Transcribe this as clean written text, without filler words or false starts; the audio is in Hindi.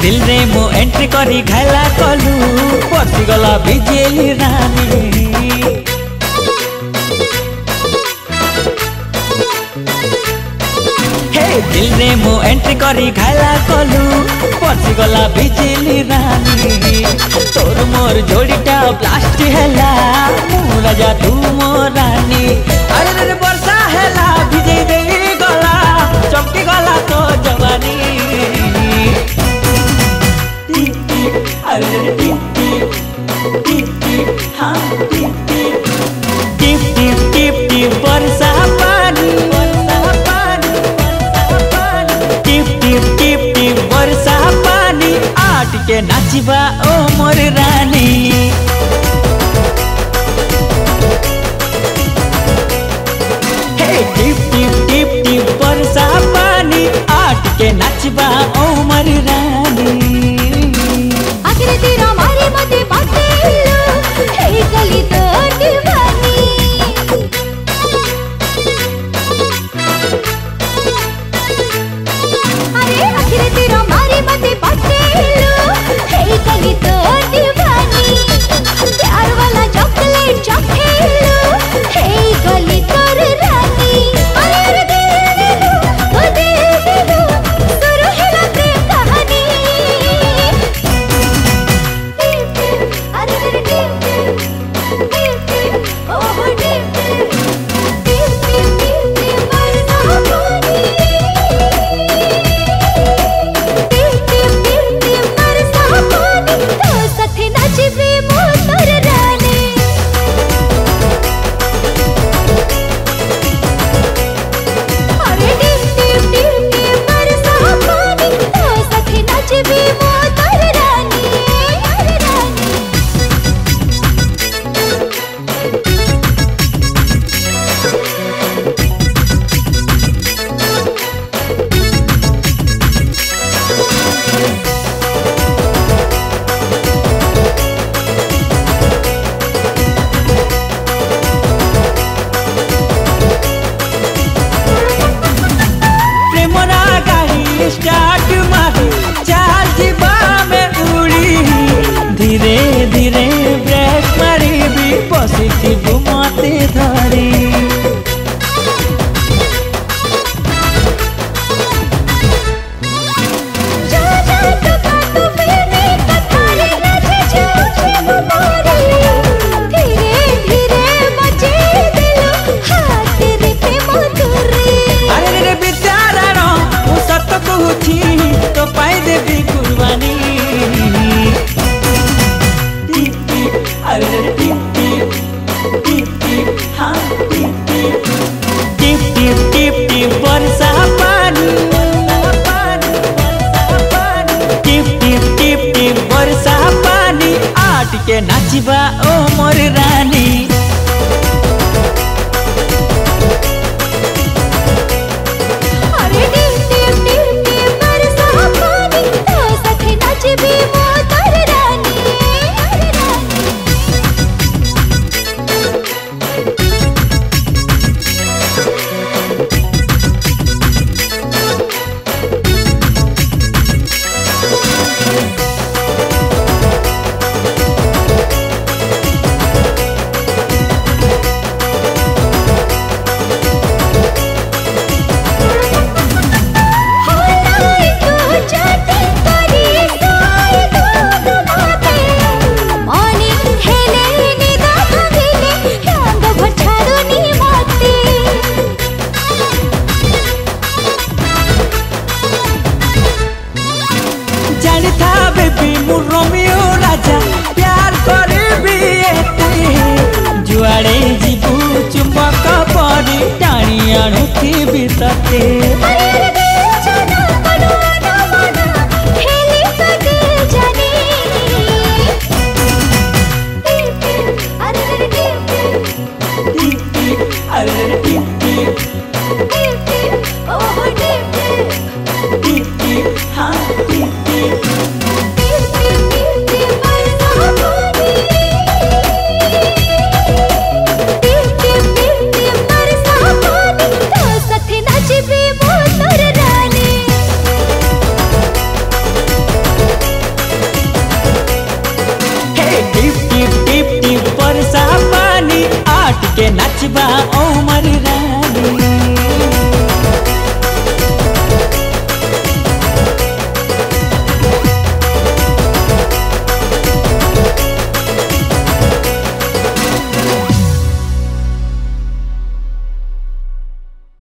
दिल रे मु एंट्री करी घाला कलू पसिगला बिजेली रानी। दिल रे मु एंट्री करी घाला कलू पसिगला बिजेली रानी। तोर मोर जोड़ीटा ब्लास्ट हैला मु राजा तू मो रानी। अरे रे वर्षा हैला भिजे दे गला चमकी गला तो जवानी। अरे रे टिप टिप टिप टिप हाँ टिप टिप टिप टिप टिप टिप वर्षा पानी टिप टिप टिप टिप वर्षा पानी आट के नाचिबा ओ मोर रानी। हे टिप टिप टिप टिप वर्षा पानी आट के नाचिबा ओ मोर रानी। आखिर तेरा मारे मते बाटे हे गली तो दीवानी। अरे आखिर तेरा मारे मते बाटे हे गली तो दीवानी। प्यार वाला चॉकलेट चखेलो हे गली तोर रानी। अरे दे दो शुरू है प्रेम कहानी। अरे टिप टिप टिप टिप ओह टिप टिप टिप टिप टिप वर्षा पानी। टिप टिप टिप टिप वर्षा पानी तो साथे नाचिबे मो तोर रानी। अरे टिप टिप टिप टिप वर्षा पानी तो साथे नाचिबे मो तोर रानी। अरे रानी प्रेमरा गाड़ी स्टार्ट मारी चाल जीवा में उड़ी। धीरे धीरे ब्रेक मारी भी बसी मते धरी। अरे रे विद्यारण मु सत कहूची तो पाई देवी कुर्बानी। टिप टिप अरे रे टिप टिप टिप टिप हाँ टिप टिप टिप टिप टिप टिप वर्षा पानी टिप टिप टिप टिप वर्षा पानी आट के नाचिबा ओ मोर रानी। अरे टिप टिप टिप टिप वर्षा पानी तो साथे नाचिबे मो तोर रानी। अरे रानी जुआड़े जीवू चुंबक परी टाणी आणुथी बितते।